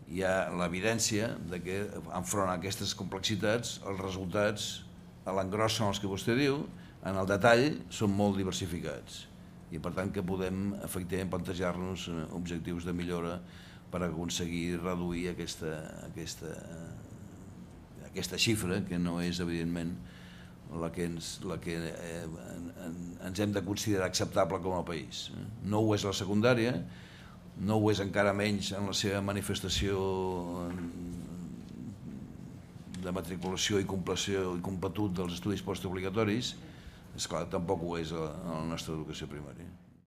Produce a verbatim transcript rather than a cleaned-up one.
hi ha l'evidència de que enfront a aquestes complexitats els resultats a l'engròs són els que vostè diu, en el detall són molt diversificats i per tant que podem efectivament plantejar-nos objectius de millora per aconseguir reduir aquesta, aquesta, aquesta xifra que no és evidentment la que, ens, la que eh, en, ens hem de considerar acceptable com a país. No ho és la secundària, no ho és encara menys en la seva manifestació de matriculació i compleció i completut dels estudis postobligatoris, esclar, tampoc ho és a la nostra educació primària.